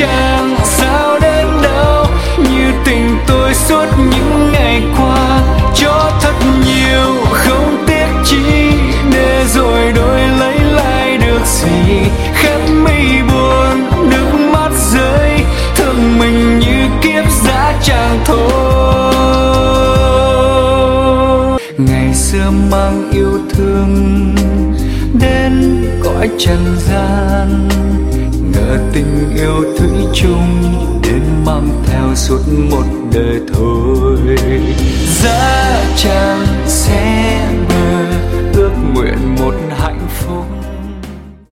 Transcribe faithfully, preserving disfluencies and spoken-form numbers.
chẳng sao đến đâu như tình tôi suốt những ngày qua. Cho thật nhiều không tiếc chi để rồi đổi lấy lại được gì. Khép mi buồn nước mắt rơi, thương mình như kiếp giá chẳng thôi. Ngày xưa mang yêu thương đến cõi trần gian, ngờ tình yêu thủy chung đến mang theo suốt một đời thôi. Giá chẳng sẽ